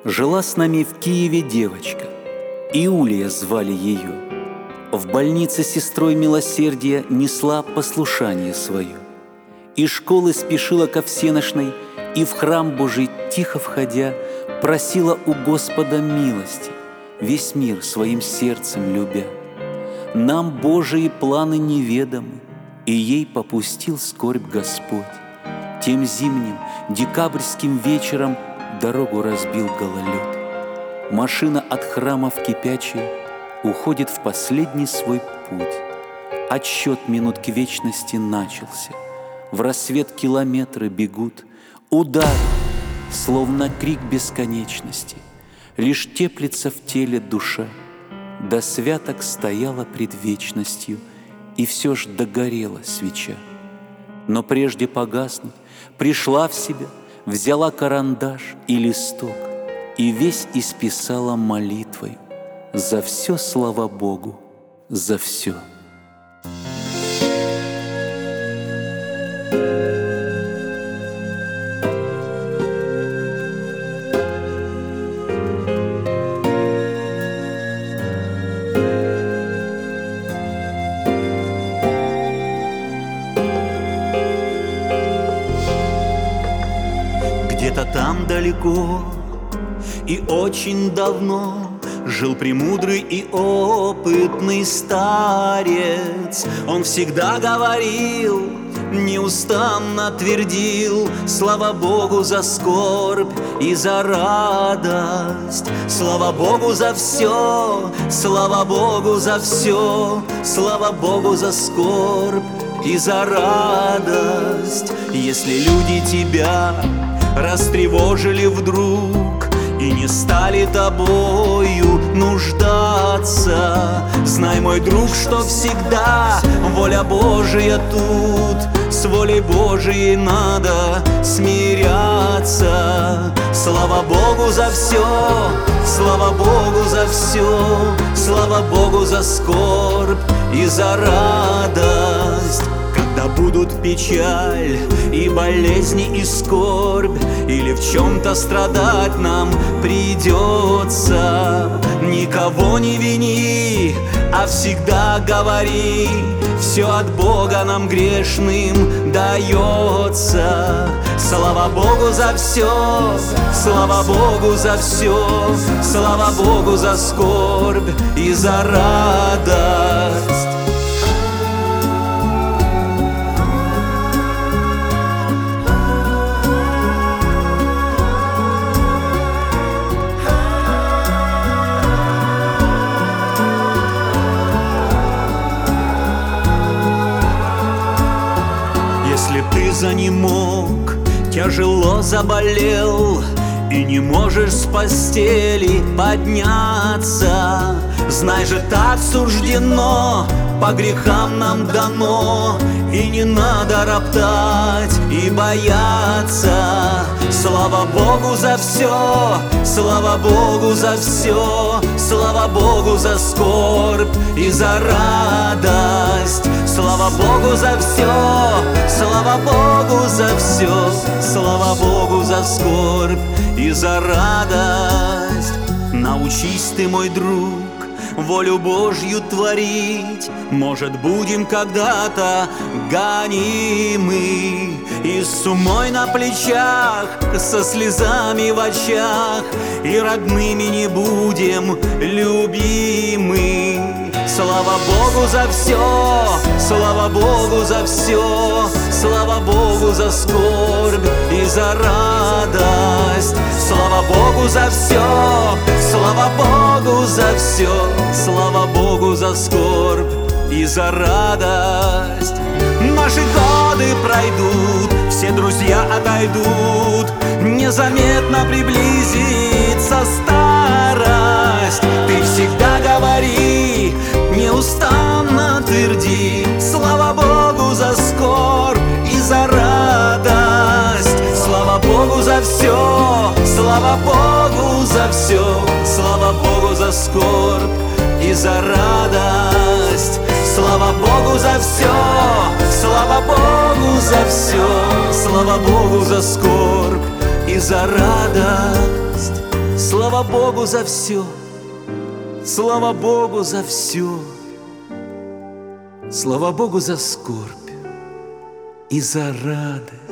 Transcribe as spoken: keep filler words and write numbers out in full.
Жила с нами в Киеве девочка, Иулия звали ее. В больнице сестрой милосердия несла послушание свое. Из школы спешила ко всеношной, и в храм Божий тихо входя просила у Господа милости, весь мир своим сердцем любя. Нам Божии планы неведомы, и ей попустил скорбь Господь. Тем зимним декабрьским вечером дорогу разбил гололед. Машина от храма в Кипячий уходит в последний свой путь. Отсчет минут к вечности начался. В рассвет километры бегут. Удар, словно крик бесконечности. Лишь теплится в теле душа. До святок стояла пред вечностью, и все ж догорела свеча. Но прежде погаснуть, пришла в себя, взяла карандаш и листок, и весь исписала молитвой: за все, слава Богу, за все. Где-то там далеко и очень давно жил премудрый и опытный старец. Он всегда говорил, неустанно твердил: слава Богу за скорбь и за радость, слава Богу за все, слава Богу за все, слава Богу за скорбь и за радость. Если люди тебя растревожили вдруг и не стали тобою нуждаться, знай, мой друг, что всегда воля Божия тут. С волей Божией надо смиряться. Слава Богу за все, слава Богу за все, слава Богу за скорбь и за радость. Когда будут печаль и болезни и скорбь, или в чем-то страдать нам придется, никого не вини, а всегда говори: все от Бога нам грешным дается. Слава Богу за все, слава Богу за все, слава Богу за скорбь и за радость. Если ты занемог, тяжело заболел и не можешь с постели подняться, знай же, так суждено, по грехам нам дано, и не надо роптать и бояться. Слава Богу за все, слава Богу за все, слава Богу за скорбь и за радость. Слава Богу за все, слава Богу за все, слава Богу за скорбь и за радость. Научись ты, мой друг, волю Божью творить, может, будем когда-то гонимы, и с умой на плечах, со слезами в очах, и родными не будем любимы. Слава Богу за все, слава Богу за все, слава Богу за скорбь и за радость. Слава Богу за все, слава Богу за все, слава Богу за скорбь и за радость. Наши годы пройдут, все друзья отойдут, незаметно приблизится старость. Ты всегда говори, неустанно тверди: слава Богу за скорбь и за радость. Слава Богу за все, слава Богу за все, слава Богу за скорбь и за радость. Слава Богу за все, слава Богу за все, слава Богу за скорбь и за радость. Слава Богу за все, слава Богу за все, слава Богу за скорбь и за радость.